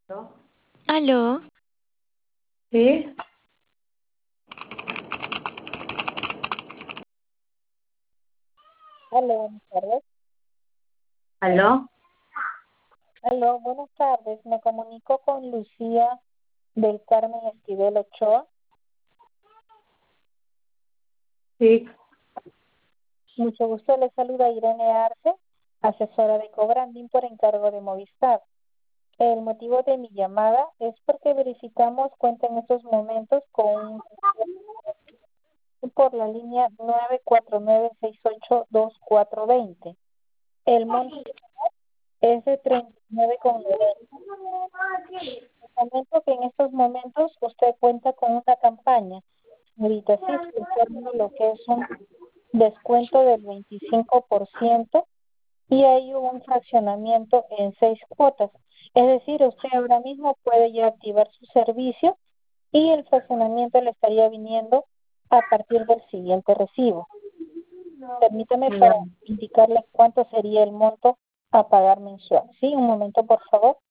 ¿No? Aló, ¿Sí? Aló, buenas tardes. ¿Aló? Aló, buenas tardes. Me comunico con Lucía del Carmen Esquivel Ochoa. Sí. Mucho gusto, le saluda Irene Arce, asesora de cobranding por encargo de Movistar. El motivo de mi llamada es porque verificamos cuenta en estos momentos con por la línea 949682420. El monto es de 39,90. Comento que en estos momentos usted cuenta con una campaña. Ahorita sí, realizando lo que es un descuento del 25% y hay un fraccionamiento en 6 cuotas. Es decir, usted ahora mismo puede ya activar su servicio y el fraccionamiento le estaría viniendo a partir del siguiente recibo. Permítame para Ya. indicarle cuánto sería el monto a pagar mensual. Sí, un momento, por favor.